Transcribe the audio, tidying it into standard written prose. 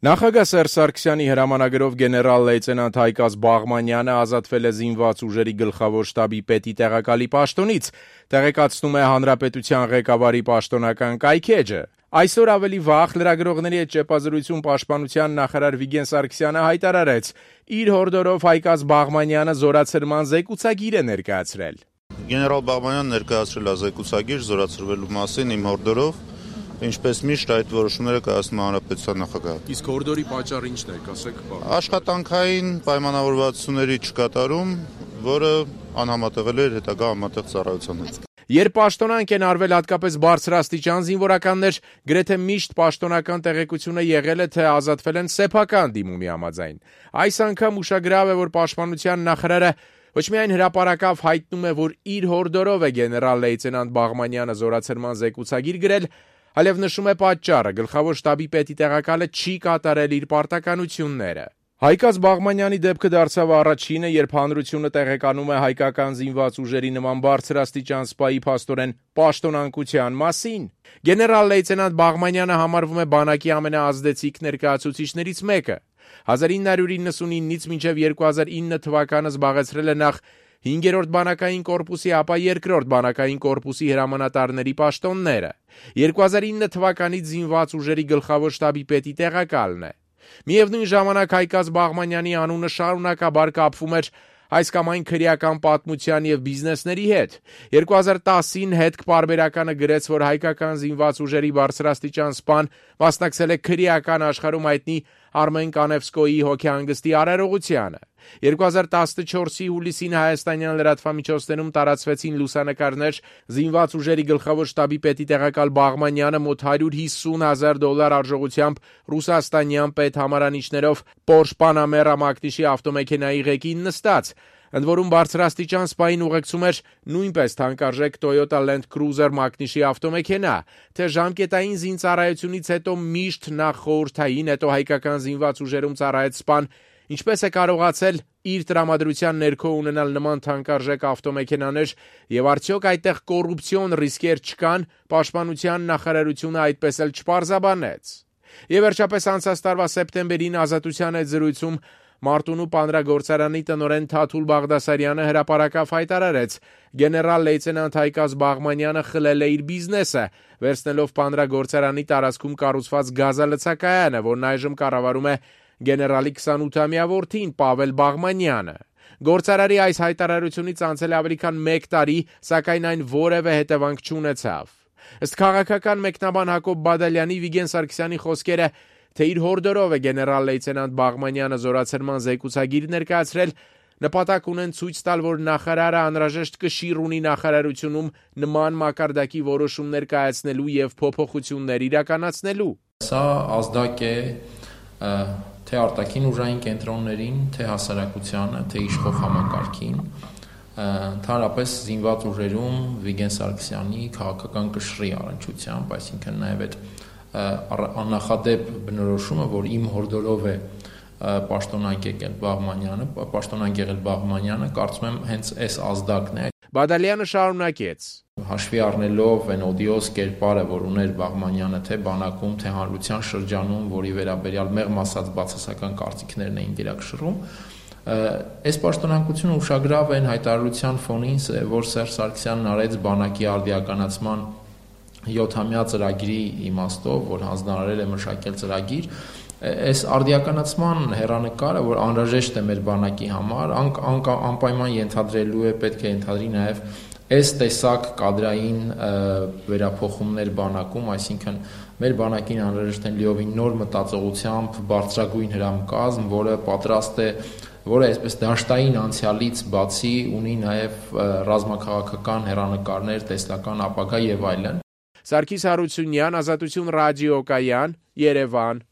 Նախագահ Սերժ Սարգսյանի հրամանագրով գեներալ լեյտենանտ Հայկազ Բաղմանյանը ազատվել է զինված ուժերի գլխավոր շտաբի պետի տեղակալի պաշտոնից, տեղեկացնում է Հանրապետության ղեկավարի պաշտոնական կայքէջը։ Այսօր ավելի վաղ լրագրողների հետ ճեպազրույցում պաշտպանության նախարար Վիգեն Սարգսյանը հայտարարեց, իր հորդորով Հայկազ Բաղմանյանը զորացրման զեկուցագիր է ներկայացրել։ Գեներալ Բաղմանյանն ներկայացրել է զեկուցագիր զորացրվելու մասին իմ հորդորով, ինչպես միշտ այդ որոշումները կայացնում է Հանրապետության նախագահը։ Իսկ հորդորի պատճառը ինչն է, կասեք։ Աշխատանքային պայմանավորվածությունների չկատարում, որը անհամատեղել էր հետագա համատեղ ծառայության հետ։ Երբ պաշտոնանկ են արվել հատկապես բարձրաստիճան զինվորականներ, գրեթե միշտ պաշտոնական տեղեկությունը եղել է, թե ազատվել են սեփական դիմումի համաձայն։ Այս անգամ ուշագրավ է, որ պաշտպանության նախարարը ոչ միայն հրապարակավ հայտնում է, որ իր հորդորով է գեներալ լեյտենանտ Բաղմանյանը զորացրման զեկուցագիր գրել, այլև նշում է պատճառը՝ գլխավոր շտաբի պետի տեղակալը չի կատարել իր պարտականությունները։ Հայկազ Բաղմանյանի դեպքը դարձավ առաջինը, երբ հանրությունը տեղեկանում է հայկական զինված ուժերի նման բարձրաստիճան սպայի փաստորեն պաշտոնանկության մասին։ Գեներալ լեյտենանտ Բաղմանյանը համարվում է բանակի ամենաազդեցիկ ներկայացուցիչներից մեկը։ 1999-ից մինչև 2009 թվականը զբաղեցրել է նախ 5-րդ բանակային կորպուսի, ապա 2-րդ բանակային կորպուսի հրամանատարների պաշտոնները։ 2009 թվականից զինված ուժերի գլխավոր շտաբի պետի տեղակալն է։ Միևնույն ժամանակ Հայկազ Բաղմանյանի անունը շարունակաբար կապվում էր այս կամ այն քրեական պատմության եւ բիզնեսների հետ։ 2010-ին հետք պարբերականը գրեց, որ հայկական զինված ուժերի բարձրաստիճան սպան մասնակցել է քրեական աշխարհում հայտնի Արմեն Կանևսկոյի հոգեհանգստի արարողությանը։ 2014-ի հուլիսին հայաստանյան լրատվամիջոցներում տարածվեցին լուսանկարներ զինված ուժերի գլխավոր շտաբի պետի տեղակալ Բաղմանյանը մոտ $150,000 արժողությամբ ռուսաստանյան պետհամարանիշներով Porsche Panamera մակնիշի ավտոմեքենայի ղեկին նստած, ընդ որում բարձրաստիճան սպային ուղեկցում էր նույնպես թանկարժեք Toyota Land Cruiser մակնիշի ավտոմեքենա, թե ժամկետային զինծառայությունից հետո միշտ նախ խորհրդային, հետո հայկական զինված ուժերում ծառայեց սպան, ինչպես է կարողացել իր տրամադրության ներքո ունենալ նման թանկարժեք ավտոմեքենաներ եւ արդյոք այդտեղ կոռուպցիոն ռիսկեր չկան, պաշտպանության նախարարությունը այդպես էլ չպարզաբանեց։ Եվ վերջապես անցած տարվա սեպտեմբերին Ազատության հետ զրույցում Մարտունու պանրագործարանի տնօրեն Թաթուլ Բաղդասարյանը հրապարակավ հայտարարեց, գեներալ լեյտենանտ Հայկազ Բաղմանյանը խլել է իր բիզնեսը, վերցնելով պանրագործարանի տարածքում կառուցված գազալցակայանը, որն այժմ կառավարում է գեներալի 28-ամյա որդին Պավել Բաղմանյանը։ Գործարարի այս հայտարարությունից անցել է ավելի քան 1 տարի, սակայն այն որևէ հետևանք չունեցավ։ Ըստ քաղաքական մեկնաբան Հակոբ Բադալյանի, Վիգեն Սարգսյանի խոսքերը, թե իր հորդորով է գեներալ լեյտենանտ Բաղմանյանը զորացրման զեկուցագիր ներկայացրել, նպատակ ունեն ցույց տալ, որ նախարարը անհրաժեշտ կշիռ ունի նախարարությունում նման մակարդակի որոշումներ կայացնելու եւ փոփոխություններ իրականացնելու։ Սա ազդակ է թե արտաքին ուժային կենտրոններին, թե հասարակությանը, թե իշխող համակարգին, ընդհանրապես զինված ուժերում Վիգեն Սարգսյանի քաղաքական կշռի առնչությամբ, այսինքն նաև այդ աննախադեպ բնորոշումը, որ իմ հորդորով է պաշտոնանկ եղել Բաղմանյանը, կարծում եմ հենց այս ազդակն է։ Բադալյանը շարունակեց. Հաշվի առնելով այն օդիոս կերպարը, որ ուներ Բաղմանյանը թե բանակում, թե հանրության շրջանում, որի վերաբերյալ մեղմ ասած բացասական կարծիքներն էին գերակշռում, այս պաշտոնանկությունը ուշագրավ է այն հայտարարության ֆոնին, որ Սերժ Սարգսյանն արեց բանակի արդիականացման 7-ամյա ծրագրի իմաստով, որ հանձնարարել է մշակել ծրագիր, այս արդիականացման հեռանկարը, որ անհրաժեշտ է մեր բանակի համար, անպայման ենթադրելու է, պետք է ենթադրի նաև այս տեսակ կադրային վերափոխումներ բանակում, այսինքն մեր բանակին անհրաժեշտ են լիովին նոր մտածողությամբ բարձրագույն հրամկազմ, որը պատրաստ է, որը այսպես դաշտային անցյալից բացի ունի նաև ռազմաքաղաքական հեռանկարներ, տեսլական ապագա եւ այլն։ Սարգիս Հարությունյան, Ազատություն ռադիոկայան, Երևան։